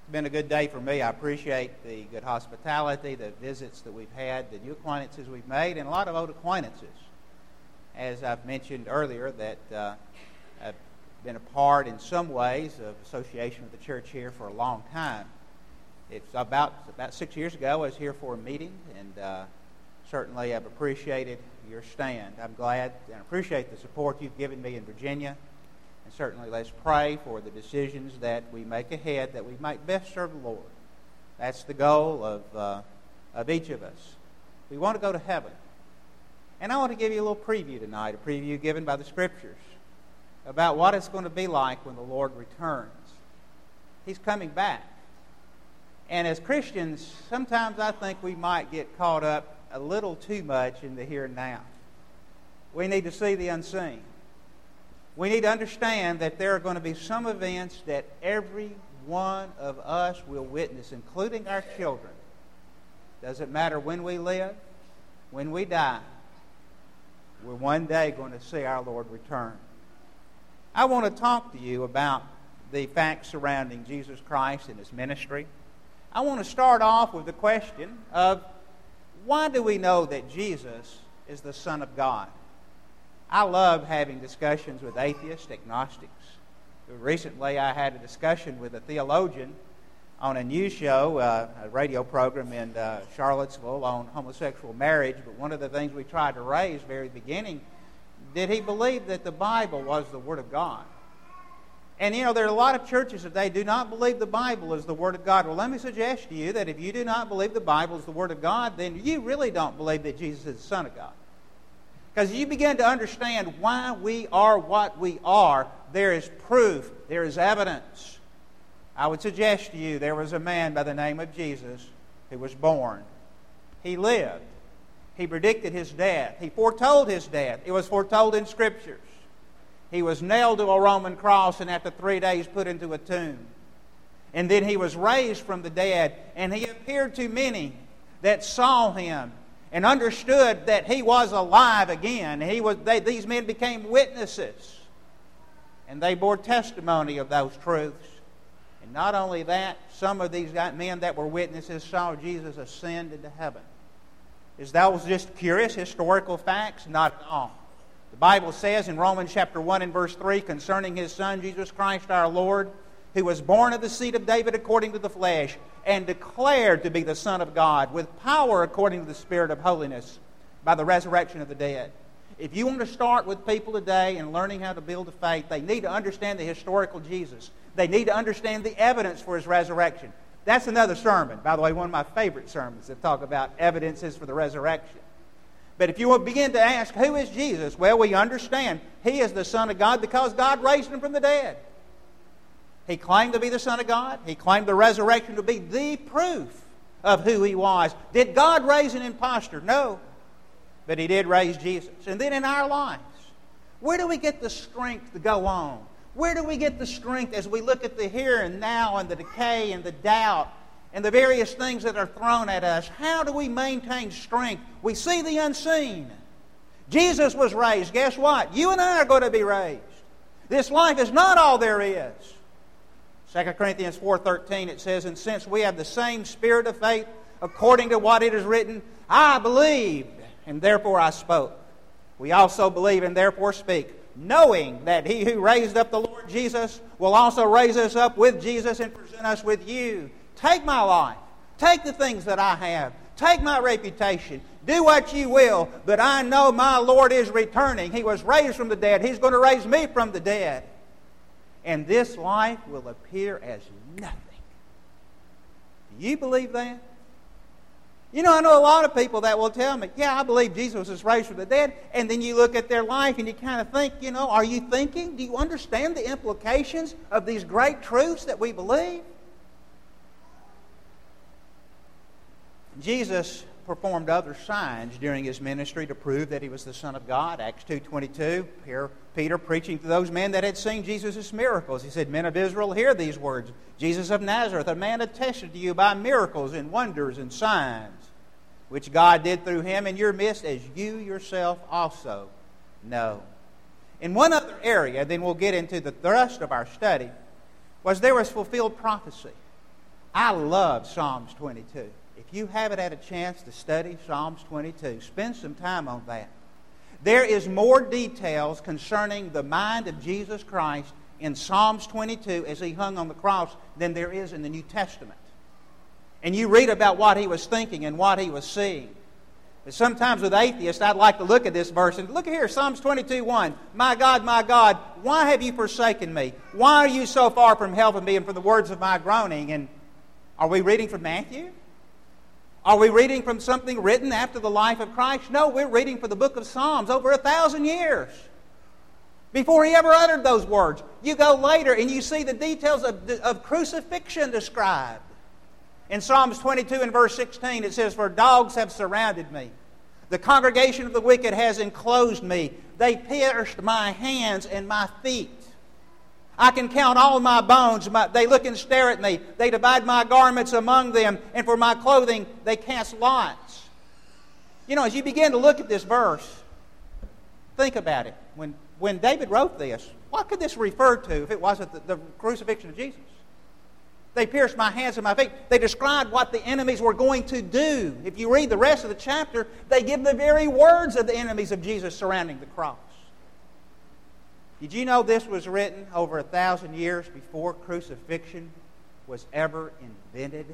been a good day for me. I appreciate the good hospitality, the visits that we've had, the new acquaintances we've made, and a lot of old acquaintances. As I've mentioned earlier, that I've been a part in some ways of association with the church here for a long time. It's about 6 years ago I was here for a meeting, and certainly I've appreciated your stand. I'm glad and appreciate the support you've given me in Virginia. And certainly let's pray for the decisions that we make ahead, that we might best serve the Lord. That's the goal of each of us. We want to go to heaven. And I want to give you a little preview tonight, a preview given by the Scriptures, about what it's going to be like when the Lord returns. He's coming back. And as Christians, sometimes I think we might get caught up a little too much in the here and now. We need to see the unseen. We need to understand that there are going to be some events that every one of us will witness, including our children. Doesn't matter when we live, when we die, we're one day going to see our Lord return. I want to talk to you about the facts surrounding Jesus Christ and His ministry. I want to start off with the question of, why do we know that Jesus is the Son of God? I love having discussions with atheists, agnostics. Recently, I had a discussion with a theologian on a news show, a radio program in Charlottesville on homosexual marriage. But one of the things we tried to raise very beginning, did he believe that the Bible was the Word of God? And you know, there are a lot of churches that they do not believe the Bible is the Word of God. Well, let me suggest to you that if you do not believe the Bible is the Word of God, then you really don't believe that Jesus is the Son of God. Because you begin to understand why we are what we are, there is proof, there is evidence. I would suggest to you there was a man by the name of Jesus who was born. He lived. He predicted His death. He foretold His death. It was foretold in Scriptures. He was nailed to a Roman cross and after 3 days put into a tomb. And then He was raised from the dead, and He appeared to many that saw Him and understood that He was alive again. These men became witnesses, and they bore testimony of those truths. And not only that, some of these men that were witnesses saw Jesus ascend into heaven. Is those just curious historical facts? Not at all. The Bible says in Romans chapter 1 and verse 3 concerning His Son, Jesus Christ our Lord, who was born of the seed of David according to the flesh, and declared to be the Son of God, with power according to the Spirit of holiness, by the resurrection of the dead. If you want to start with people today in learning how to build a faith, they need to understand the historical Jesus. They need to understand the evidence for His resurrection. That's another sermon. By the way, one of my favorite sermons that talk about evidences for the resurrection. But if you will begin to ask, who is Jesus? Well, we understand He is the Son of God because God raised Him from the dead. He claimed to be the Son of God. He claimed the resurrection to be the proof of who He was. Did God raise an impostor? No. But He did raise Jesus. And then in our lives, where do we get the strength to go on? Where do we get the strength as we look at the here and now and the decay and the doubt and the various things that are thrown at us? How do we maintain strength? We see the unseen. Jesus was raised. Guess what? You and I are going to be raised. This life is not all there is. 2 Corinthians 4:13, it says, and since we have the same spirit of faith, according to what it is written, I believed, and therefore I spoke. We also believe and therefore speak, knowing that He who raised up the Lord Jesus will also raise us up with Jesus and present us with you. Take my life. Take the things that I have. Take my reputation. Do what you will, but I know my Lord is returning. He was raised from the dead. He's going to raise me from the dead. And this life will appear as nothing. Do you believe that? You know, I know a lot of people that will tell me, yeah, I believe Jesus was raised from the dead. And then you look at their life and you kind of think, you know, are you thinking? Do you understand the implications of these great truths that we believe? Jesus performed other signs during His ministry to prove that He was the Son of God. Acts 2:22, here Peter preaching to those men that had seen Jesus' miracles. He said, men of Israel, hear these words. Jesus of Nazareth, a man attested to you by miracles and wonders and signs, which God did through Him in your midst, as you yourself also know. In one other area, then we'll get into the thrust of our study, was there was fulfilled prophecy. I love Psalms 22. If you haven't had a chance to study Psalms 22, spend some time on that. There is more details concerning the mind of Jesus Christ in Psalms 22 as He hung on the cross than there is in the New Testament. And you read about what He was thinking and what He was seeing. But sometimes with atheists, I'd like to look at this verse and look here, Psalms 22:1. My God, why have you forsaken me? Why are you so far from helping me and from the words of my groaning? And are we reading from Matthew? Are we reading from something written after the life of Christ? No, we're reading from the book of Psalms over 1,000 years before He ever uttered those words. You go later and you see the details of crucifixion described. In Psalms 22 and verse 16 it says, For dogs have surrounded me. The congregation of the wicked has enclosed me. They pierced my hands and my feet. I can count all my bones. They look and stare at me. They divide my garments among them, and for my clothing they cast lots. You know, as you begin to look at this verse, think about it. When David wrote this, what could this refer to if it wasn't the crucifixion of Jesus? They pierced my hands and my feet. They described what the enemies were going to do. If you read the rest of the chapter, they give the very words of the enemies of Jesus surrounding the cross. Did you know this was written over 1,000 years before crucifixion was ever invented?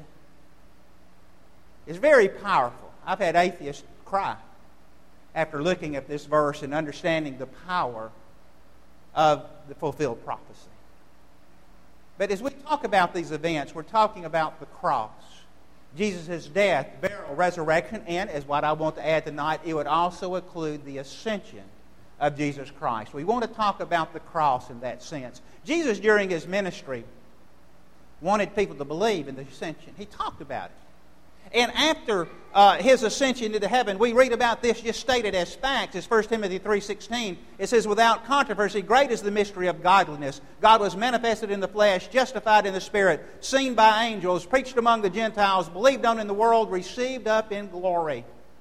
It's very powerful. I've had atheists cry after looking at this verse and understanding the power of the fulfilled prophecy. But as we talk about these events, we're talking about the cross, Jesus' death, burial, resurrection, and, as what I want to add tonight, it would also include the ascension of Jesus Christ. We want to talk about the cross in that sense. Jesus, during His ministry, wanted people to believe in the ascension. He talked about it. And after His ascension into heaven, we read about this just stated as facts. It's 1 Timothy 3:16. It says, Without controversy, great is the mystery of godliness. God was manifested in the flesh, justified in the Spirit, seen by angels, preached among the Gentiles, believed on in the world, received up in glory.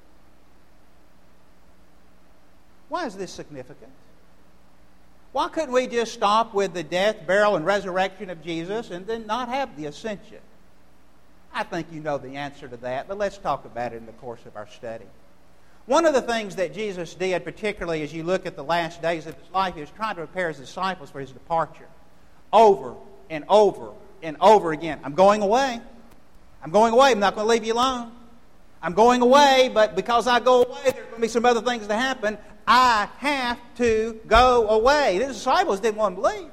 Why is this significant? Why couldn't we just stop with the death, burial, and resurrection of Jesus and then not have the ascension? I think you know the answer to that, but let's talk about it in the course of our study. One of the things that Jesus did, particularly as you look at the last days of His life, is trying to prepare His disciples for His departure. Over and over and over again. I'm going away. I'm going away. I'm not going to leave you alone. I'm going away, but because I go away, there's going to be some other things to happen. I have to go away. The disciples didn't want to believe.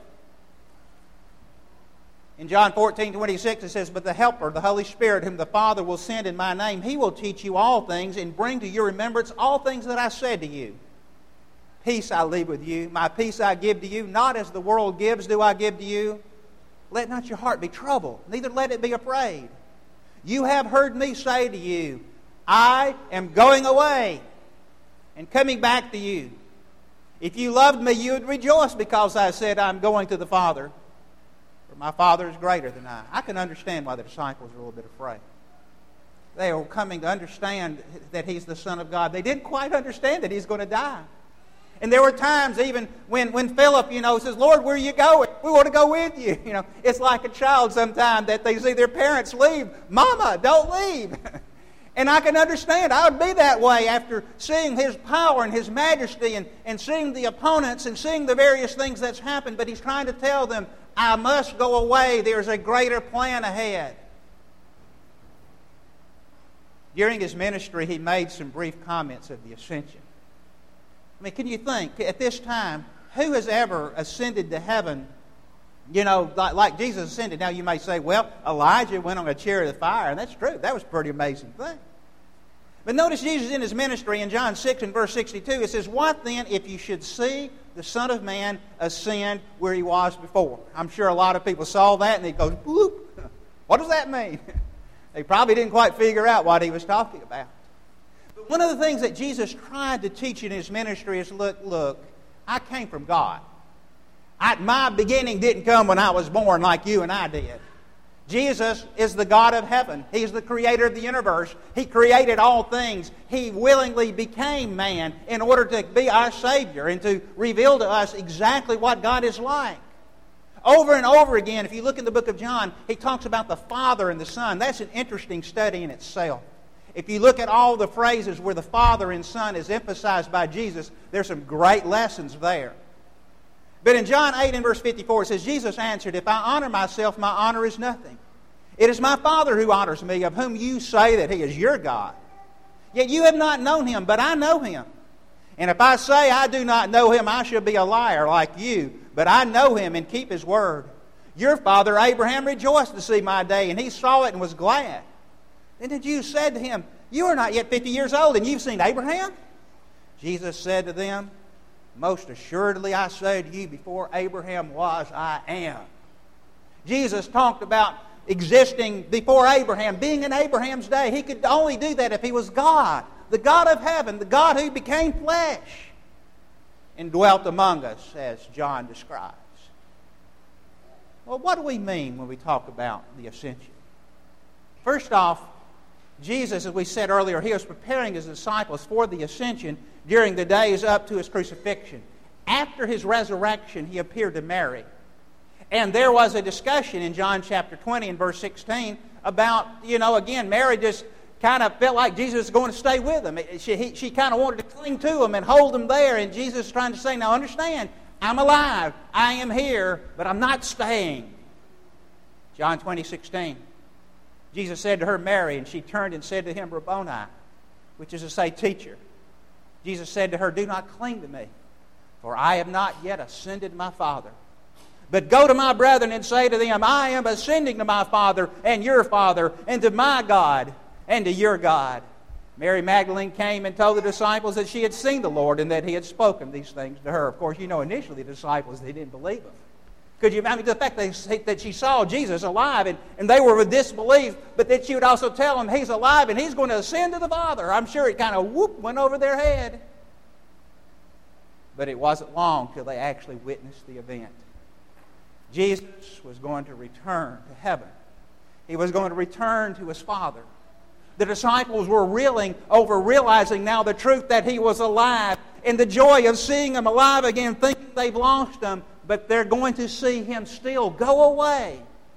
In John 14:26 it says, But the Helper, the Holy Spirit, whom the Father will send in my name, He will teach you all things and bring to your remembrance all things that I said to you. Peace I leave with you. My peace I give to you. Not as the world gives do I give to you. Let not your heart be troubled, neither let it be afraid. You have heard me say to you, I am going away and coming back to you. If you loved me, you would rejoice because I said I'm going to the Father. For my Father is greater than I. I can understand why the disciples were a little bit afraid. They were coming to understand that He's the Son of God. They didn't quite understand that He's going to die. And there were times even when Philip, says, Lord, where are you going? We want to go with you. It's like a child sometimes that they see their parents leave. Mama, don't leave. And I can understand. I would be that way after seeing His power and His majesty and seeing the opponents and seeing the various things that's happened. But He's trying to tell them, I must go away. There's a greater plan ahead. During His ministry, He made some brief comments of the ascension. I mean, can you think, at this time, who has ever ascended to heaven, like Jesus ascended? Now you may say, well, Elijah went on a chariot of fire, and that's true. That was a pretty amazing thing. But notice Jesus in His ministry in John 6 and verse 62, it says, What then if you should see the Son of Man ascend where He was before? I'm sure a lot of people saw that and they go, bloop. What does that mean? They probably didn't quite figure out what He was talking about. But one of the things that Jesus tried to teach in His ministry is, look, I came from God. My beginning didn't come when I was born like you and I did. Jesus is the God of heaven. He's the creator of the universe. He created all things. He willingly became man in order to be our Savior and to reveal to us exactly what God is like. Over and over again, if you look in the book of John, he talks about the Father and the Son. That's an interesting study in itself. If you look at all the phrases where the Father and Son is emphasized by Jesus, there's some great lessons there. But in John 8 and verse 54, it says, Jesus answered, "If I honor myself, my honor is nothing. It is my Father who honors me, of whom you say that He is your God. Yet you have not known Him, but I know Him. And if I say I do not know Him, I shall be a liar like you. But I know Him and keep His word. Your father Abraham rejoiced to see my day, and he saw it and was glad." Then the Jews said to him, "You are not yet 50 years old, and you've seen Abraham?" Jesus said to them, "Most assuredly I say to you, before Abraham was, I am." Jesus talked about existing before Abraham, being in Abraham's day. He could only do that if He was God, the God of heaven, the God who became flesh and dwelt among us, as John describes. Well, what do we mean when we talk about the ascension? First off, Jesus, as we said earlier, He was preparing His disciples for the ascension during the days up to His crucifixion. After His resurrection, He appeared to Mary. And there was a discussion in John chapter 20 and verse 16 about, again, Mary just kind of felt like Jesus was going to stay with them. She kind of wanted to cling to Him and hold Him there. And Jesus is trying to say, now understand, I'm alive, I am here, but I'm not staying. John 20:16. Jesus said to her, "Mary," and she turned and said to Him, "Rabboni," which is to say, teacher. Jesus said to her, "Do not cling to me, for I have not yet ascended to my Father. But go to my brethren and say to them, I am ascending to my Father and your Father, and to my God and to your God." Mary Magdalene came and told the disciples that she had seen the Lord and that He had spoken these things to her. Of course, initially the disciples, they didn't believe Him. Could you imagine the fact that she saw Jesus alive and they were with disbelief, but that she would also tell them He's alive and He's going to ascend to the Father? I'm sure it kind of went over their head. But it wasn't long till they actually witnessed the event. Jesus was going to return to heaven. He was going to return to His Father. The disciples were reeling over realizing now the truth that He was alive and the joy of seeing Him alive again, thinking they've lost Him, but they're going to see Him still go away.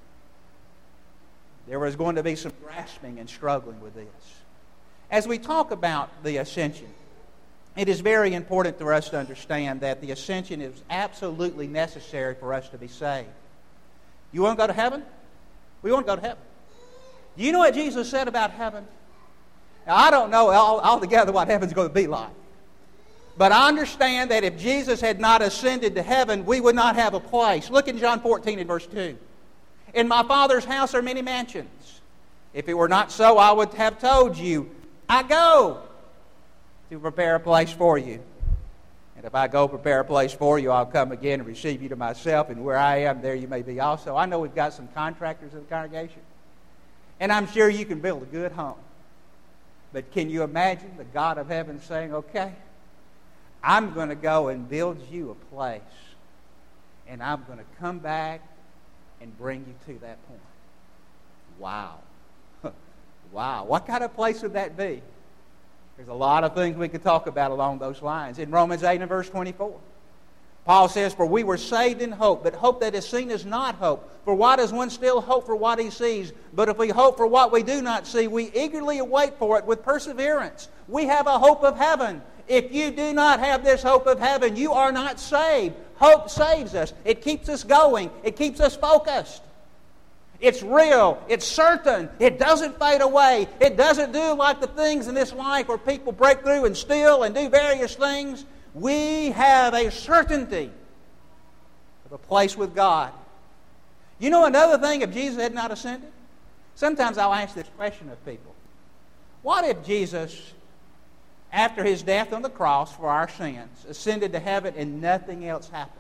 There was going to be some grasping and struggling with this. As we talk about the ascension, it is very important for us to understand that the ascension is absolutely necessary for us to be saved. You want to go to heaven? We want to go to heaven. Do you know what Jesus said about heaven? Now, I don't know altogether what heaven's going to be like. But I understand that if Jesus had not ascended to heaven, we would not have a place. Look in John 14 and verse 2. "In my Father's house are many mansions. If it were not so, I would have told you, I go to prepare a place for you. And if I go prepare a place for you, I'll come again and receive you to myself, and where I am, there you may be also." I know we've got some contractors in the congregation, and I'm sure you can build a good home. But can you imagine the God of heaven saying, "Okay, I'm going to go and build you a place, and I'm going to come back and bring you to that point"? Wow. Wow. What kind of place would that be? There's a lot of things we could talk about along those lines. In Romans 8 and verse 24, Paul says, "For we were saved in hope, but hope that is seen is not hope. For why does one still hope for what he sees? But if we hope for what we do not see, we eagerly await for it with perseverance." We have a hope of heaven. If you do not have this hope of heaven, you are not saved. Hope saves us. It keeps us going. It keeps us focused. It's real. It's certain. It doesn't fade away. It doesn't do like the things in this life where people break through and steal and do various things. We have a certainty of a place with God. You know another thing, if Jesus had not ascended? Sometimes I'll ask this question of people. What if Jesus, after His death on the cross for our sins, ascended to heaven and nothing else happened?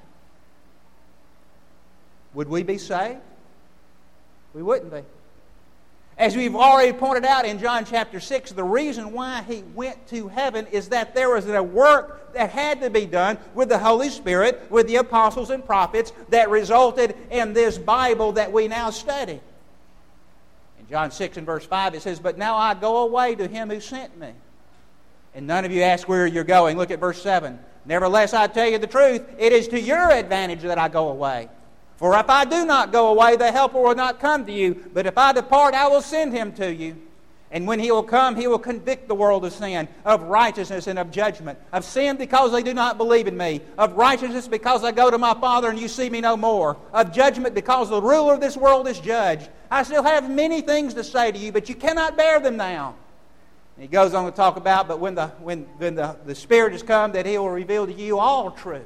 Would we be saved? We wouldn't be. As we've already pointed out in John chapter 6, the reason why He went to heaven is that there was a work that had to be done with the Holy Spirit, with the apostles and prophets, that resulted in this Bible that we now study. In John 6 and verse 5 it says, "But now I go away to Him who sent me. And none of you ask where you're going." Look at verse 7. "Nevertheless I tell you the truth, it is to your advantage that I go away. For if I do not go away, the Helper will not come to you. But if I depart, I will send him to you. And when he will come, he will convict the world of sin, of righteousness and of judgment. Of sin because they do not believe in me. Of righteousness because I go to my Father and you see me no more. Of judgment because the ruler of this world is judged. I still have many things to say to you, but you cannot bear them now. And he goes on to talk about, but when the Spirit has come, that he will reveal to you all truth.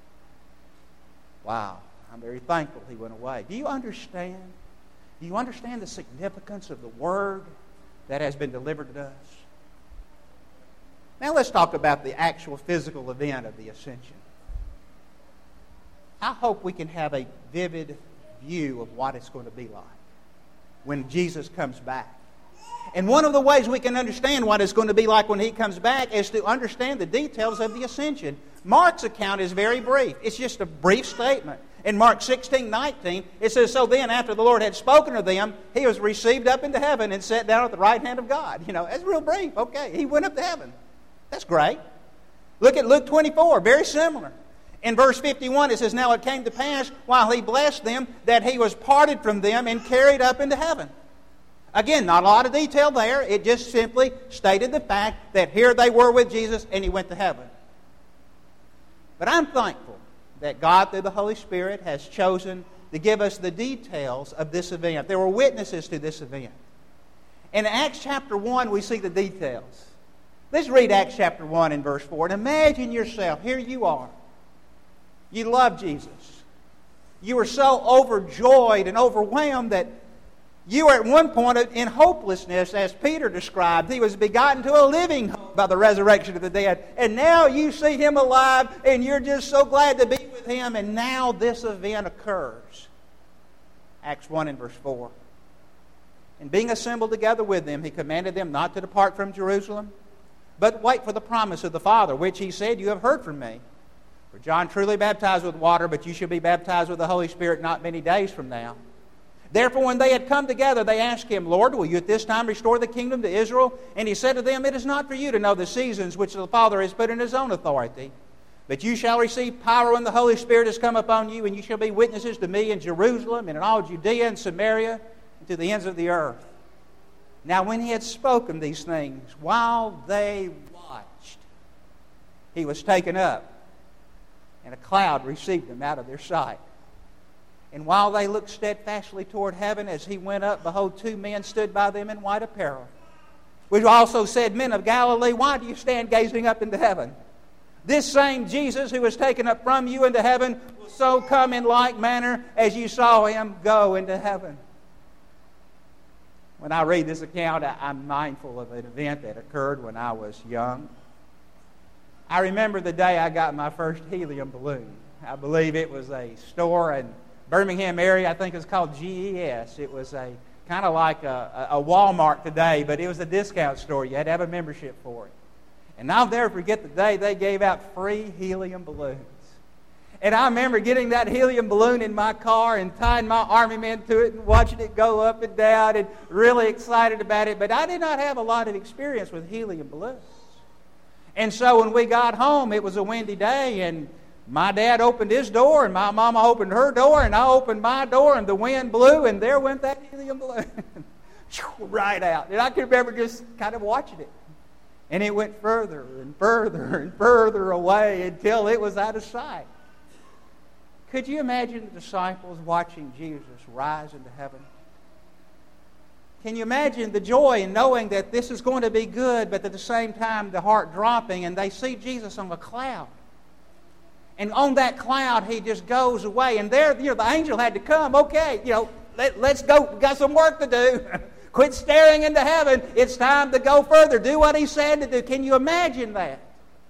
Wow. I'm very thankful he went away. Do you understand? Do you understand the significance of the Word that has been delivered to us? Now let's talk about the actual physical event of the ascension. I hope we can have a vivid view of what it's going to be like when Jesus comes back. And one of the ways we can understand what it's going to be like when he comes back is to understand the details of the ascension. Mark's account is very brief. It's just a brief statement. In Mark 16:19, it says, So then, after the Lord had spoken to them, he was received up into heaven and sat down at the right hand of God. You know, that's real brief. Okay, he went up to heaven. That's great. Look at Luke 24, very similar. In verse 51, it says, Now it came to pass, while he blessed them, that he was parted from them and carried up into heaven. Again, not a lot of detail there. It just simply stated the fact that here they were with Jesus and he went to heaven. But I'm thankful that God, through the Holy Spirit, has chosen to give us the details of this event. There were witnesses to this event. In Acts chapter 1, we see the details. Let's read Acts chapter 1 and verse 4. And imagine yourself, here you are. You love Jesus. You were so overjoyed and overwhelmed that you were at one point in hopelessness, as Peter described. He was begotten to a living hope by the resurrection of the dead. And now you see him alive, and you're just so glad to be with him. And now this event occurs. Acts 1 and verse 4. And being assembled together with them, he commanded them not to depart from Jerusalem, but wait for the promise of the Father, which he said, You have heard from me. For John truly baptized with water, but you shall be baptized with the Holy Spirit not many days from now. Therefore, when they had come together, they asked him, Lord, will you at this time restore the kingdom to Israel? And he said to them, It is not for you to know the seasons which the Father has put in his own authority. But you shall receive power when the Holy Spirit has come upon you, and you shall be witnesses to me in Jerusalem and in all Judea and Samaria and to the ends of the earth. Now when he had spoken these things, while they watched, he was taken up, and a cloud received him out of their sight. And while they looked steadfastly toward heaven as he went up, behold, two men stood by them in white apparel, which also said, Men of Galilee, why do you stand gazing up into heaven? This same Jesus who was taken up from you into heaven will so come in like manner as you saw him go into heaven. When I read this account, I'm mindful of an event that occurred when I was young. I remember the day I got my first helium balloon. I believe it was a store in Birmingham area. I think it's called GES. It was a kind of like a Walmart today, but it was a discount store. You had to have a membership for it. And I'll never forget the day they gave out free helium balloons. And I remember getting that helium balloon in my car and tying my army men to it and watching it go up and down and really excited about it. But I did not have a lot of experience with helium balloons. And so when we got home, it was a windy day, and my dad opened his door, and my mama opened her door, and I opened my door, and the wind blew, and there went that helium balloon right out. And I can remember just kind of watching it. And it went further and further and further away until it was out of sight. Could you imagine the disciples watching Jesus rise into heaven? Can you imagine the joy in knowing that this is going to be good, but at the same time the heart dropping, and they see Jesus on a cloud. And on that cloud, he just goes away. And there, the angel had to come. Okay, let's go. We've got some work to do. Quit staring into heaven. It's time to go further. Do what he said to do. Can you imagine that?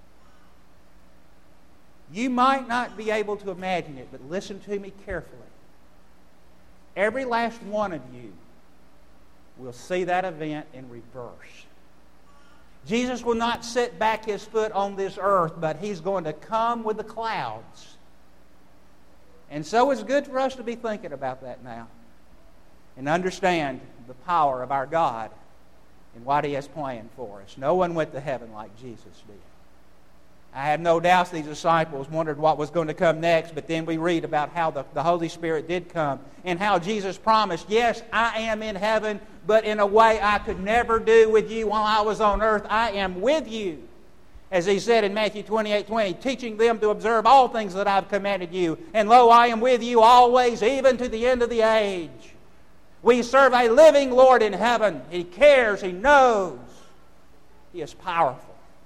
You might not be able to imagine it, but listen to me carefully. Every last one of you will see that event in reverse. Jesus will not sit back his foot on this earth, but he's going to come with the clouds. And so it's good for us to be thinking about that now and understand the power of our God and what he has planned for us. No one went to heaven like Jesus did. I have no doubts these disciples wondered what was going to come next, but then we read about how the Holy Spirit did come and how Jesus promised, yes, I am in heaven, but in a way I could never do with you while I was on earth. I am with you. As he said in Matthew 28:20, teaching them to observe all things that I've commanded you. And lo, I am with you always, even to the end of the age. We serve a living Lord in heaven. He cares. He knows. He is powerful.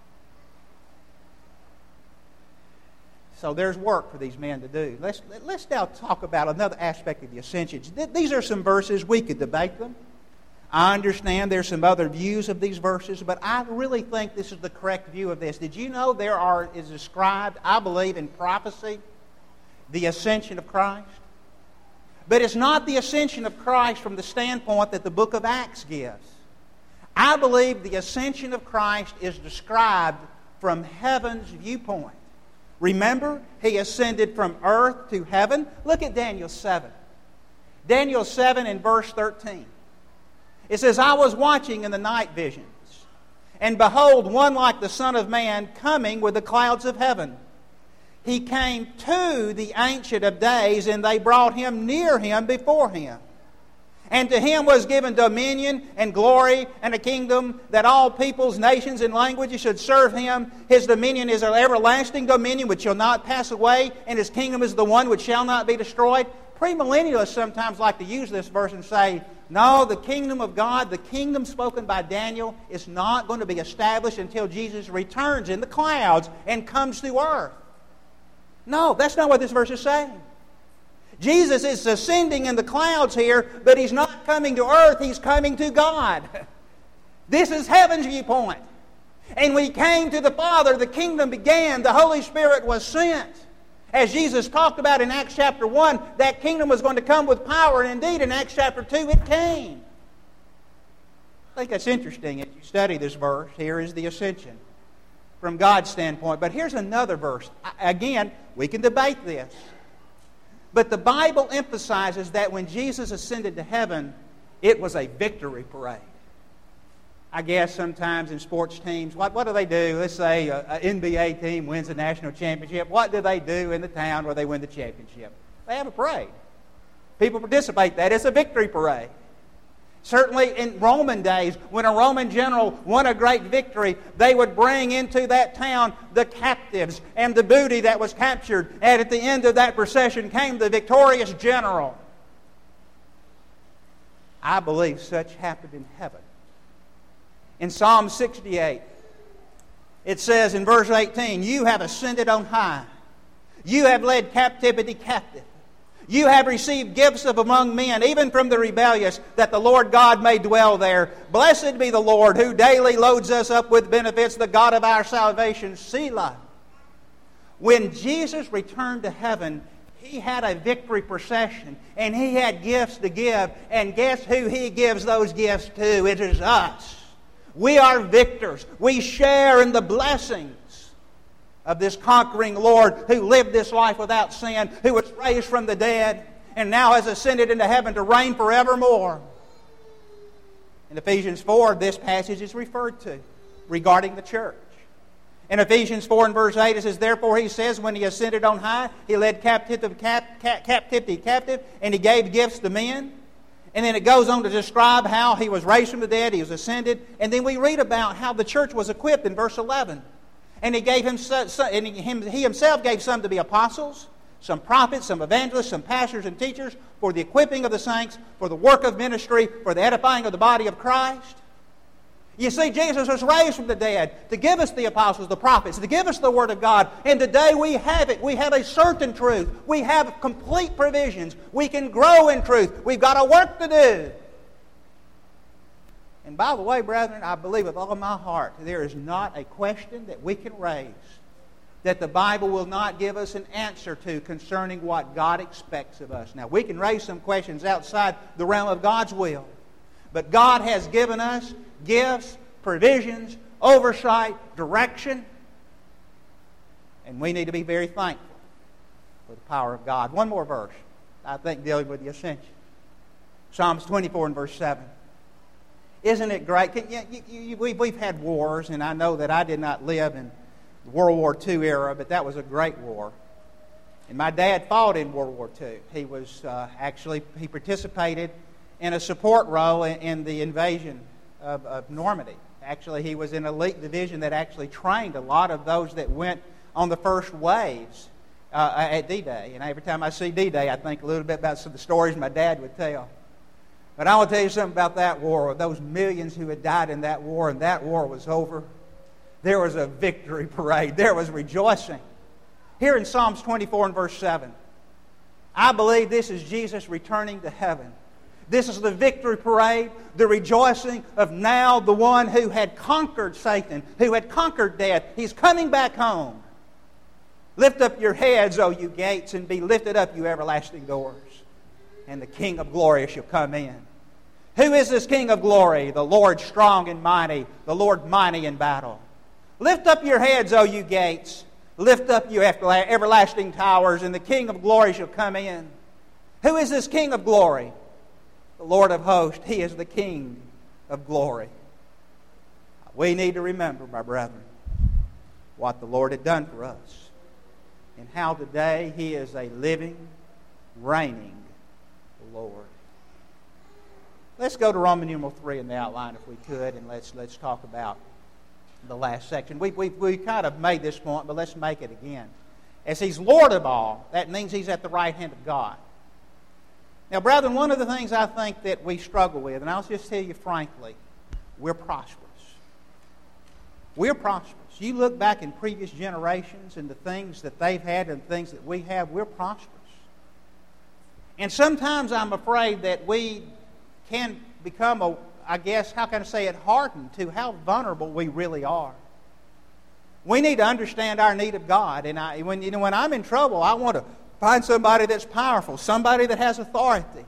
So there's work for these men to do. Let's now talk about another aspect of the ascension. These are some verses. We could debate them. I understand there's some other views of these verses, but I really think this is the correct view of this. Did you know is described, I believe, in prophecy, the ascension of Christ? But it's not the ascension of Christ from the standpoint that the book of Acts gives. I believe the ascension of Christ is described from heaven's viewpoint. Remember, He ascended from earth to heaven. Look at Daniel 7. Daniel 7 in verse 13. It says, I was watching in the night visions, and behold, one like the Son of Man coming with the clouds of heaven. He came to the Ancient of Days, and they brought Him near Him before Him. And to Him was given dominion and glory and a kingdom, that all peoples, nations, and languages should serve Him. His dominion is an everlasting dominion which shall not pass away, and His kingdom is the one which shall not be destroyed. Premillennialists sometimes like to use this verse and say, no, the kingdom of God, the kingdom spoken by Daniel, is not going to be established until Jesus returns in the clouds and comes to earth. No, that's not what this verse is saying. Jesus is ascending in the clouds here, but He's not coming to earth, He's coming to God. This is heaven's viewpoint. And when He came to the Father, the kingdom began, the Holy Spirit was sent. As Jesus talked about in Acts chapter 1, that kingdom was going to come with power, and indeed in Acts chapter 2 it came. I think that's interesting as you study this verse. Here is the ascension from God's standpoint. But here's another verse. Again, we can debate this. But the Bible emphasizes that when Jesus ascended to heaven, it was a victory parade. I guess sometimes in sports teams, what do they do? Let's say an NBA team wins a national championship. What do they do in the town where they win the championship? They have a parade. People participate. That is a victory parade. Certainly in Roman days, when a Roman general won a great victory, they would bring into that town the captives and the booty that was captured. And at the end of that procession came the victorious general. I believe such happened in heaven. In Psalm 68, it says in verse 18, you have ascended on high. You have led captivity captive. You have received gifts of among men, even from the rebellious, that the Lord God may dwell there. Blessed be the Lord, who daily loads us up with benefits, the God of our salvation. Selah. When Jesus returned to heaven, He had a victory procession, and He had gifts to give. And guess who He gives those gifts to? It is us. We are victors. We share in the blessings of this conquering Lord who lived this life without sin, who was raised from the dead, and now has ascended into heaven to reign forevermore. In Ephesians 4, this passage is referred to regarding the church. In Ephesians 4 and verse 8, it says, therefore He says, when He ascended on high, He led captivity captive, and He gave gifts to men. And then it goes on to describe how He was raised from the dead, He was ascended. And then we read about how the church was equipped in verse 11. And He Himself gave some to be apostles, some prophets, some evangelists, some pastors and teachers, for the equipping of the saints, for the work of ministry, for the edifying of the body of Christ. You see, Jesus was raised from the dead to give us the apostles, the prophets, to give us the Word of God. And today we have it. We have a certain truth. We have complete provisions. We can grow in truth. We've got a work to do. And by the way, brethren, I believe with all my heart there is not a question that we can raise that the Bible will not give us an answer to concerning what God expects of us. Now, we can raise some questions outside the realm of God's will. But God has given us gifts, provisions, oversight, direction. And we need to be very thankful for the power of God. One more verse, I think, dealing with the ascension. Psalms 24 and verse 7. Isn't it great? We've had wars, and I know that I did not live in World War II era, but that was a great war. And my dad fought in World War II. He was he participated in a support role in the invasion of Normandy. Actually, he was in an elite division that actually trained a lot of those that went on the first waves at D-Day. And every time I see D-Day, I think a little bit about some of the stories my dad would tell. But I want to tell you something about that war. Those millions who had died in that war, and that war was over. There was a victory parade. There was rejoicing. Here in Psalms 24 and verse 7, I believe this is Jesus returning to heaven. This is the victory parade, the rejoicing of now the one who had conquered Satan, who had conquered death. He's coming back home. Lift up your heads, O you gates, and be lifted up, you everlasting doors, and the King of glory shall come in. Who is this King of glory? The Lord strong and mighty, the Lord mighty in battle. Lift up your heads, O you gates. Lift up, you everlasting towers, and the King of glory shall come in. Who is this King of glory? The Lord of hosts. He is the King of glory. We need to remember, my brethren, what the Lord had done for us, and how today He is a living, reigning Lord. Let's go to Roman numeral 3 in the outline if we could, and let's talk about the last section. We kind of made this point, but let's make it again. As He's Lord of all, that means He's at the right hand of God. Now, brethren, one of the things I think that we struggle with, and I'll just tell you frankly, we're prosperous. We're prosperous. You look back in previous generations and the things that they've had and the things that we have, we're prosperous. And sometimes I'm afraid that we can become, hardened to how vulnerable we really are. We need to understand our need of God. And when I'm in trouble, I want to find somebody that's powerful, somebody that has authority.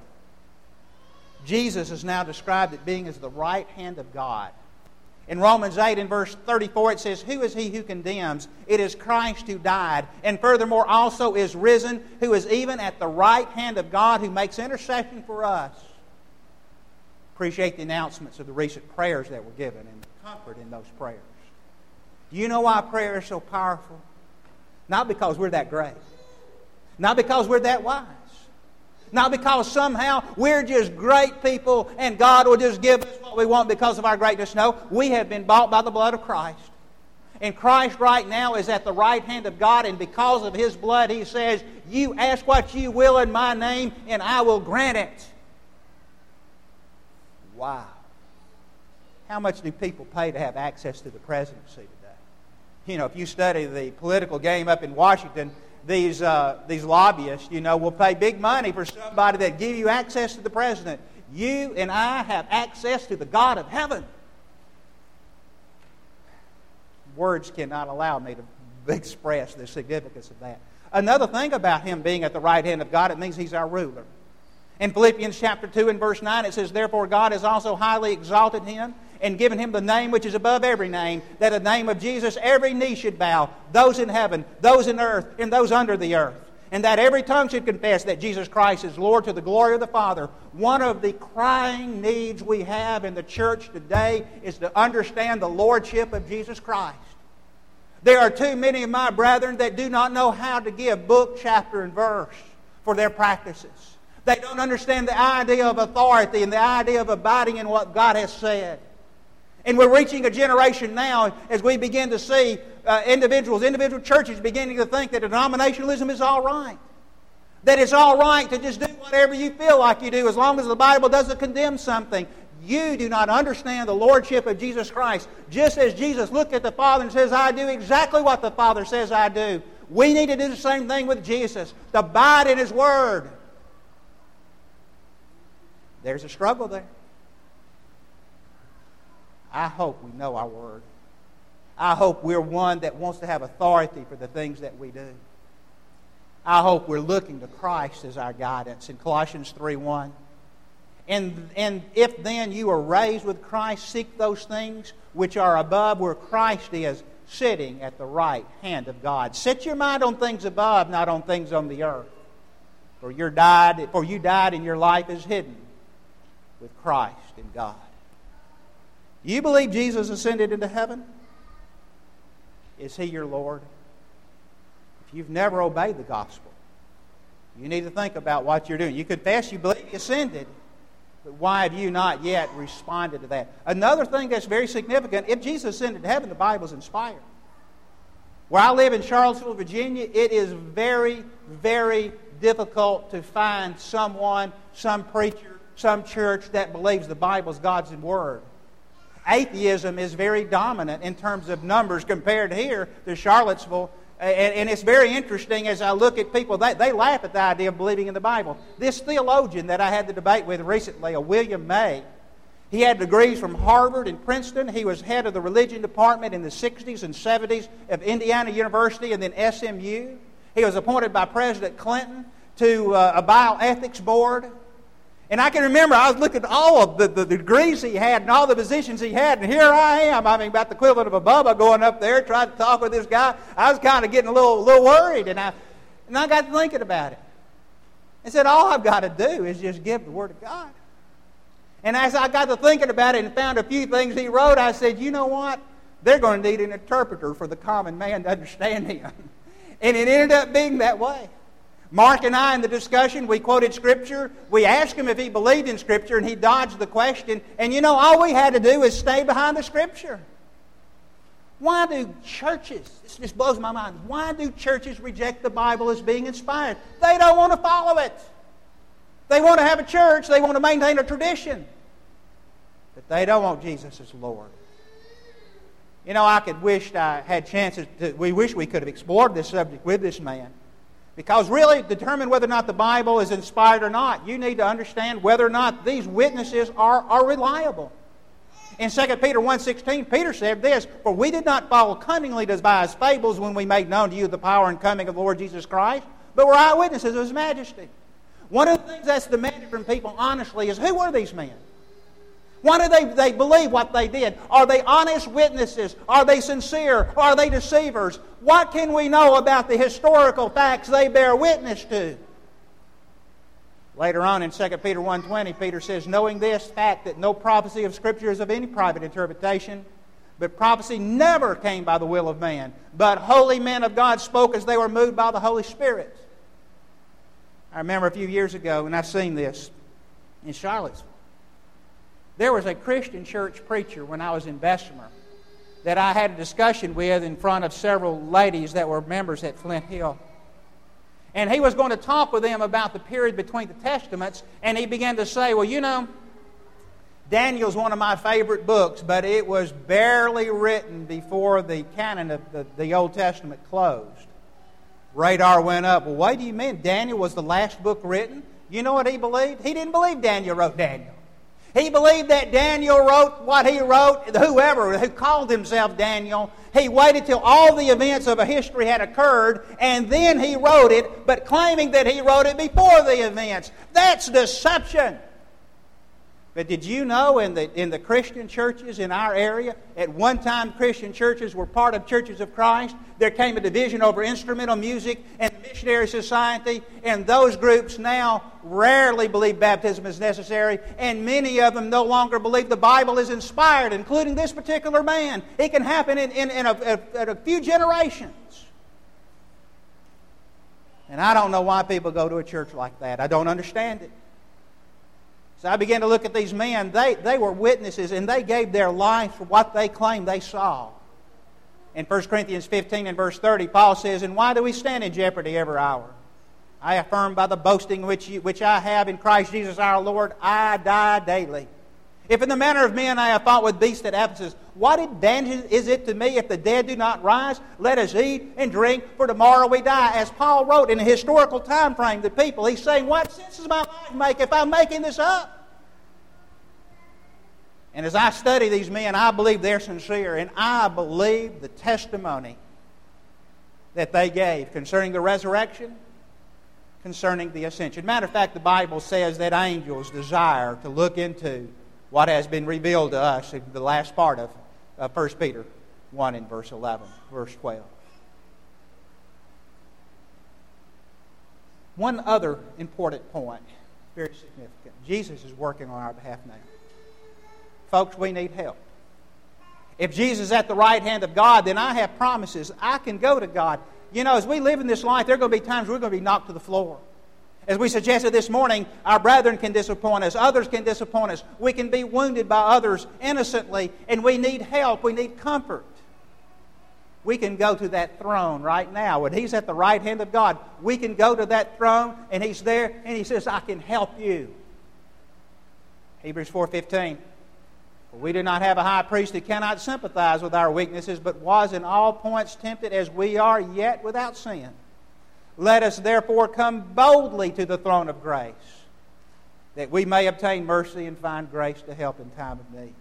Jesus is now described as being as the right hand of God. In Romans 8 and verse 34 it says, "Who is he who condemns? It is Christ who died, and furthermore also is risen, who is even at the right hand of God, who makes intercession for us." Appreciate the announcements of the recent prayers that were given and the comfort in those prayers. Do you know why prayer is so powerful? Not because we're that great. Not because we're that wise. Not because somehow we're just great people and God will just give us what we want because of our greatness. No, we have been bought by the blood of Christ. And Christ right now is at the right hand of God, and because of His blood He says, "You ask what you will in my name and I will grant it." Wow. How much do people pay to have access to the presidency today? You know, if you study the political game up in Washington, these lobbyists, will pay big money for somebody that give you access to the president. You and I have access to the God of heaven. Words cannot allow me to express the significance of that. Another thing about Him being at the right hand of God, it means He's our ruler. In Philippians chapter 2 and verse 9 it says, "Therefore God has also highly exalted Him and given Him the name which is above every name, that at the name of Jesus every knee should bow, those in heaven, those in earth, and those under the earth. And that every tongue should confess that Jesus Christ is Lord, to the glory of the Father." One of the crying needs we have in the church today is to understand the lordship of Jesus Christ. There are too many of my brethren that do not know how to give book, chapter, and verse for their practices. They don't understand the idea of authority and the idea of abiding in what God has said. And we're reaching a generation now as we begin to see individual churches beginning to think that denominationalism is all right. That it's all right to just do whatever you feel like you do as long as the Bible doesn't condemn something. You do not understand the lordship of Jesus Christ. Just as Jesus looked at the Father and says, "I do exactly what the Father says I do." We need to do the same thing with Jesus. To abide in His Word. There's a struggle there. I hope we know our Word. I hope we're one that wants to have authority for the things that we do. I hope we're looking to Christ as our guidance. In Colossians 3:1, and if then you are raised with Christ, seek those things which are above, where Christ is, sitting at the right hand of God. Set your mind on things above, not on things on the earth. For you died, and your life is hidden with Christ in God. You believe Jesus ascended into heaven? Is He your Lord? If you've never obeyed the gospel, you need to think about what you're doing. You confess you believe He ascended, but why have you not yet responded to that? Another thing that's very significant, if Jesus ascended to heaven, the Bible's inspired. Where I live in Charlottesville, Virginia, it is very, very difficult to find someone, some preacher, some church that believes the Bible's God's Word. Atheism is very dominant in terms of numbers compared here to Charlottesville. And it's very interesting as I look at people, they laugh at the idea of believing in the Bible. This theologian that I had the debate with recently, a William May, he had degrees from Harvard and Princeton. He was head of the religion department in the 60s and 70s of Indiana University and then SMU. He was appointed by President Clinton to a bioethics board. And I can remember, I was looking at all of the degrees he had and all the positions he had, and here I am, about the equivalent of a Bubba going up there trying to talk with this guy. I was kind of getting a little worried, and I got to thinking about it. I said, all I've got to do is just give the Word of God. And as I got to thinking about it and found a few things he wrote, I said, you know what? They're going to need an interpreter for the common man to understand him. And it ended up being that way. Mark and I, in the discussion, we quoted Scripture. We asked him if he believed in Scripture, and he dodged the question. And all we had to do is stay behind the Scripture. Why do churches, this just blows my mind, why do churches reject the Bible as being inspired? They don't want to follow it. They want to have a church. They want to maintain a tradition. But they don't want Jesus as Lord. I could wish I had chances we wish we could have explored this subject with this man. Because really, determine whether or not the Bible is inspired or not, you need to understand whether or not these witnesses are reliable. In 2 Peter 1:16, Peter said this, "For we did not follow cunningly to devise fables when we made known to you the power and coming of the Lord Jesus Christ, but were eyewitnesses of His majesty." One of the things that's demanded from people, honestly, is who were these men? Why do they believe what they did? Are they honest witnesses? Are they sincere? Are they deceivers? What can we know about the historical facts they bear witness to? Later on in 2 Peter 1:20, Peter says, "Knowing this fact that no prophecy of Scripture is of any private interpretation, but prophecy never came by the will of man, but holy men of God spoke as they were moved by the Holy Spirit." I remember a few years ago, and I've seen this in Charlottesville. There was a Christian church preacher when I was in Bessemer that I had a discussion with in front of several ladies that were members at Flint Hill. And he was going to talk with them about the period between the Testaments, and he began to say, well, Daniel's one of my favorite books, but it was barely written before the canon of the Old Testament closed. Radar went up. Well, what do you mean? Daniel was the last book written? You know what he believed? He didn't believe Daniel wrote Daniel. He believed that Daniel wrote what he wrote, whoever who called himself Daniel. He waited till all the events of a history had occurred, and then he wrote it, but claiming that he wrote it before the events. That's deception. But did you know in the Christian churches in our area, at one time Christian churches were part of Churches of Christ. There came a division over instrumental music and the Missionary Society, and those groups now rarely believe baptism is necessary, and many of them no longer believe the Bible is inspired, including this particular man. It can happen in a few generations. And I don't know why people go to a church like that. I don't understand it. So I began to look at these men. They were witnesses, and they gave their life for what they claimed they saw. In 1 Corinthians 15 and verse 30, Paul says, "And why do we stand in jeopardy every hour? I affirm by the boasting which I have in Christ Jesus our Lord, I die daily. If in the manner of men I have fought with beasts at Ephesus, what advantage is it to me if the dead do not rise? Let us eat and drink, for tomorrow we die." As Paul wrote in a historical time frame to people, he's saying, what sense does my life make if I'm making this up? And as I study these men, I believe they're sincere, and I believe the testimony that they gave concerning the resurrection, concerning the ascension. Matter of fact, the Bible says that angels desire to look into what has been revealed to us in the last part of 1 Peter 1 in verse 11, verse 12. One other important point, very significant. Jesus is working on our behalf now. Folks, we need help. If Jesus is at the right hand of God, then I have promises. I can go to God. You know, as we live in this life, there are going to be times we're going to be knocked to the floor. As we suggested this morning, our brethren can disappoint us. Others can disappoint us. We can be wounded by others innocently, and we need help. We need comfort. We can go to that throne right now. When He's at the right hand of God, we can go to that throne, and He's there, and He says, I can help you. Hebrews 4:15. For we do not have a high priest who cannot sympathize with our weaknesses, but was in all points tempted as we are, yet without sin. Let us therefore come boldly to the throne of grace, that we may obtain mercy and find grace to help in time of need.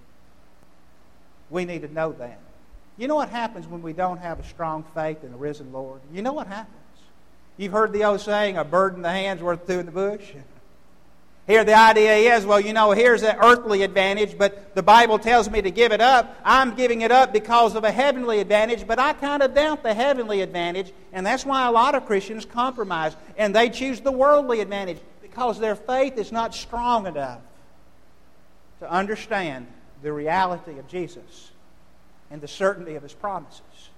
We need to know that. You know what happens when we don't have a strong faith in the risen Lord? You know what happens? You've heard the old saying, a bird in the hand's worth two in the bush. Here the idea is, well, you know, here's an earthly advantage, but the Bible tells me to give it up. I'm giving it up because of a heavenly advantage, but I kind of doubt the heavenly advantage, and that's why a lot of Christians compromise, and they choose the worldly advantage because their faith is not strong enough to understand the reality of Jesus and the certainty of His promises.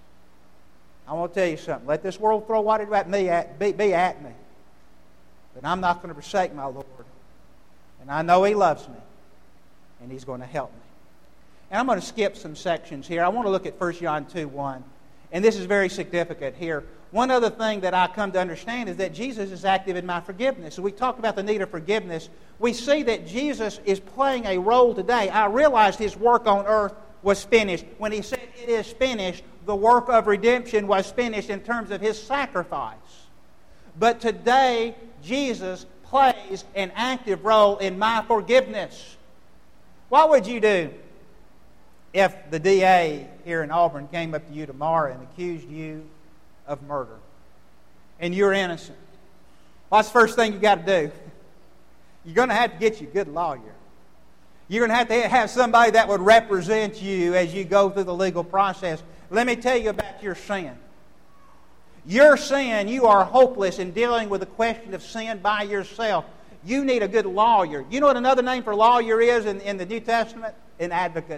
I want to tell you something. Let this world throw what it be at me, but I'm not going to forsake my Lord. And I know He loves me, and He's going to help me. And I'm going to skip some sections here. I want to look at 1 John 2:1. And this is very significant here. One other thing that I come to understand is that Jesus is active in my forgiveness. So we talked about the need of forgiveness. We see that Jesus is playing a role today. I realized His work on earth was finished. When He said it is finished, the work of redemption was finished in terms of His sacrifice. But today, Jesus plays an active role in my forgiveness. What would you do if the DA here in Auburn came up to you tomorrow and accused you of murder and you're innocent? What's the first thing you got to do? You're going to have to get you a good lawyer. You're going to have somebody that would represent you as you go through the legal process. Let me tell you about your sin. Your sin, you are hopeless in dealing with the question of sin by yourself. You need a good lawyer. You know what another name for lawyer is in the New Testament? An advocate.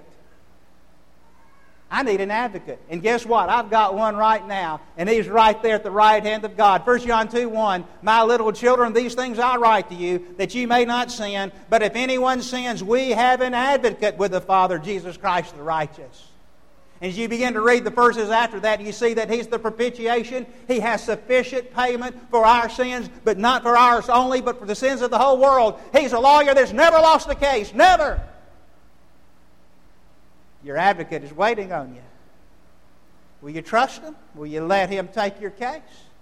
I need an advocate. And guess what? I've got one right now, and he's right there at the right hand of God. 1 John 2:1, my little children, these things I write to you, that you may not sin. But if anyone sins, we have an advocate with the Father, Jesus Christ the righteous. And as you begin to read the verses after that, you see that He's the propitiation. He has sufficient payment for our sins, but not for ours only, but for the sins of the whole world. He's a lawyer that's never lost a case. Never! Your advocate is waiting on you. Will you trust Him? Will you let Him take your case?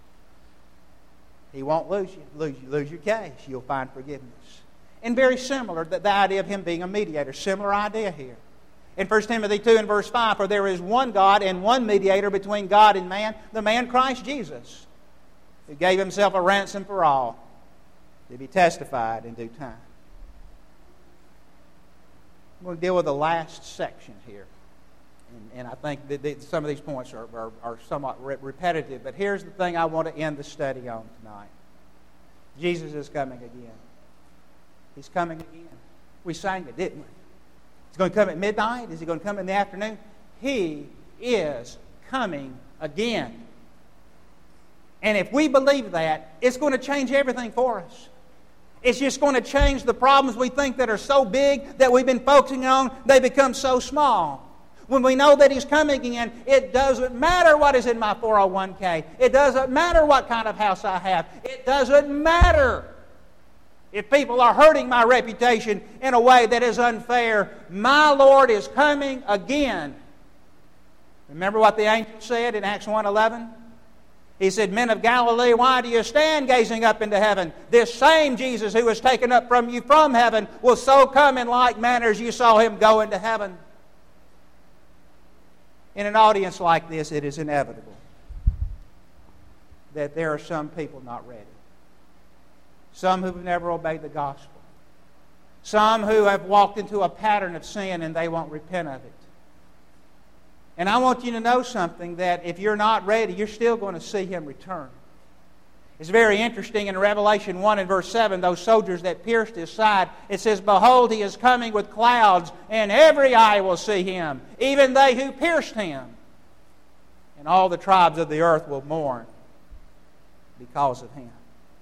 He won't lose your case. You'll find forgiveness. And very similar, the idea of Him being a mediator. Similar idea here. In 1 Timothy 2 and verse 5, for there is one God and one mediator between God and man, the man Christ Jesus, who gave Himself a ransom for all, to be testified in due time. I'm going to deal with the last section here. And I think that some of these points are somewhat repetitive, but here's the thing I want to end the study on tonight. Jesus is coming again. He's coming again. We sang it, didn't we? He's going to come at midnight? Is He going to come in the afternoon? He is coming again. And if we believe that, it's going to change everything for us. It's just going to change the problems we think that are so big that we've been focusing on, they become so small. When we know that He's coming again, it doesn't matter what is in my 401k. It doesn't matter what kind of house I have. It doesn't matter if people are hurting my reputation in a way that is unfair. My Lord is coming again. Remember what the angel said in Acts 1:11? He said, men of Galilee, why do you stand gazing up into heaven? This same Jesus who was taken up from you from heaven will so come in like manner as you saw Him go into heaven. In an audience like this, it is inevitable that there are some people not ready. Some who have never obeyed the gospel. Some who have walked into a pattern of sin and they won't repent of it. And I want you to know something, that if you're not ready, you're still going to see Him return. It's very interesting in Revelation 1 and verse 7, those soldiers that pierced his side, it says, "Behold, he is coming with clouds, and every eye will see him, even they who pierced him. And all the tribes of the earth will mourn because of him."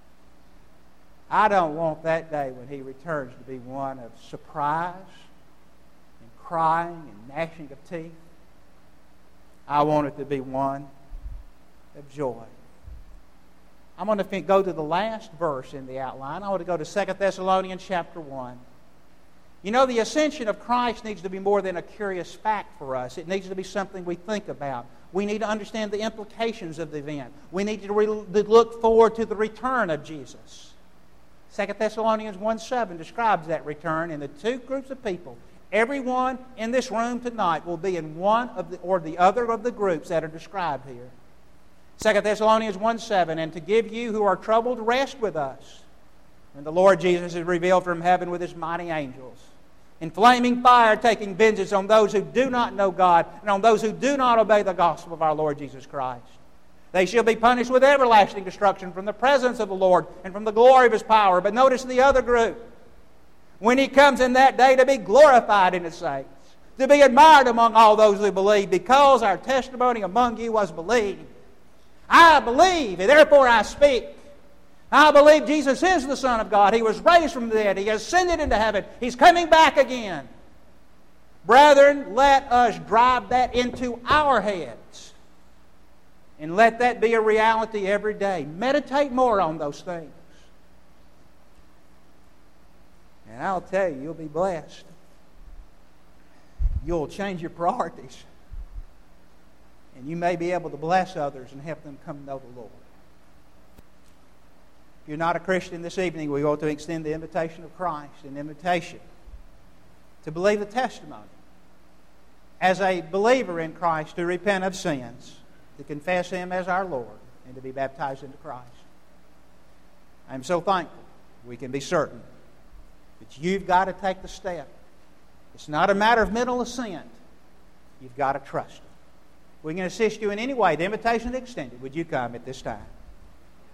I don't want that day when he returns to be one of surprise and crying and gnashing of teeth. I want it to be one of joy. I'm going to go to the last verse in the outline. I want to go to 2 Thessalonians chapter 1. You know, the ascension of Christ needs to be more than a curious fact for us. It needs to be something we think about. We need to understand the implications of the event. We need to look forward to the return of Jesus. 2 Thessalonians 1:7 describes that return in the two groups of people. Everyone in this room tonight will be in one of the, or the other of the groups that are described here. 2 Thessalonians 1:7, "And to give you who are troubled rest with us, when the Lord Jesus is revealed from heaven with His mighty angels, in flaming fire taking vengeance on those who do not know God and on those who do not obey the gospel of our Lord Jesus Christ. They shall be punished with everlasting destruction from the presence of the Lord and from the glory of His power." But notice the other group. When He comes in that day to be glorified in His saints, to be admired among all those who believe, because our testimony among you was believed. I believe, and therefore I speak. I believe Jesus is the Son of God. He was raised from the dead. He ascended into heaven. He's coming back again. Brethren, let us drive that into our heads. And let that be a reality every day. Meditate more on those things. And I'll tell you, you'll be blessed. You'll change your priorities. And you may be able to bless others and help them come to know the Lord. If you're not a Christian this evening, we want to extend the invitation of Christ, an invitation to believe the testimony. As a believer in Christ, to repent of sins, to confess Him as our Lord, and to be baptized into Christ. I'm so thankful we can be certain that you've got to take the step. It's not a matter of mental assent. You've got to trust Him. We can assist you in any way. The invitation is extended. Would you come at this time?